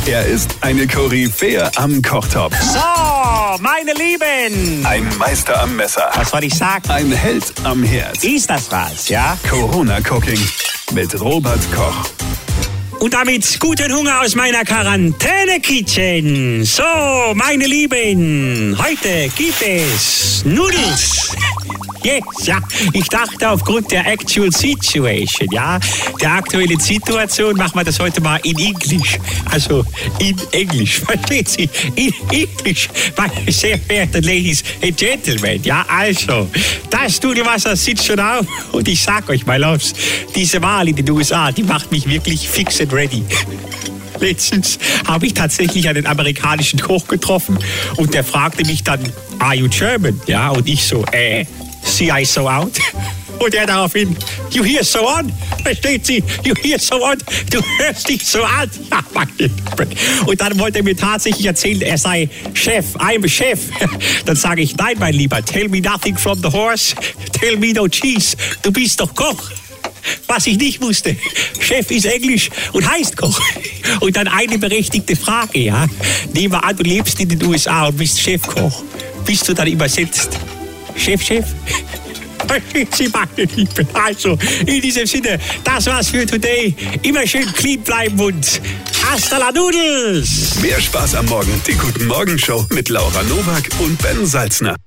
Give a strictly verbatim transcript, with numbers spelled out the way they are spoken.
Er ist eine Koryphäe am Kochtopf. So, meine Lieben. Ein Meister am Messer. Was soll ich sagen? Ein Held am Herd. Ist das was, ja? Corona Cooking mit Robert Koch. Und damit guten Hunger aus meiner Quarantäne-Kitchen. So, meine Lieben, heute gibt es Nudels. Yes, ja. Ich dachte, aufgrund der Actual Situation, ja, der aktuellen Situation, machen wir das heute mal in Englisch. Also, in Englisch, versteht Sie? In Englisch, meine sehr verehrten Ladies and Gentlemen, ja, also, das Nudelwasser sitzt schon auf und ich sag euch mal los, diese Wahl in den U S A, die macht mich wirklich fix and ready. Letztens habe ich tatsächlich einen amerikanischen Koch getroffen und der fragte mich dann, are you German? Ja, und ich so, äh, see I so out? Und er daraufhin, you hear so on? Versteht Sie? You hear so on? Du hörst dich so an? Ja, meine Lieben. Und dann wollte er mir tatsächlich erzählen, er sei Chef, I'm a Chef. Dann sage ich, nein, mein Lieber, tell me nothing from the horse, tell me no cheese. Du bist doch Koch. Was ich nicht wusste, Chef ist Englisch und heißt Koch. Und dann eine berechtigte Frage, ja. Nehmen wir an, du lebst in den U S A und bist Chefkoch. Bist du dann übersetzt Chef, Chef? Sie, meine Lieben. Also, in diesem Sinne, das war's für today. Immer schön clean bleiben und hasta la Nudels! Mehr Spaß am Morgen. Die Guten Morgen Show mit Laura Nowak und Ben Salzner.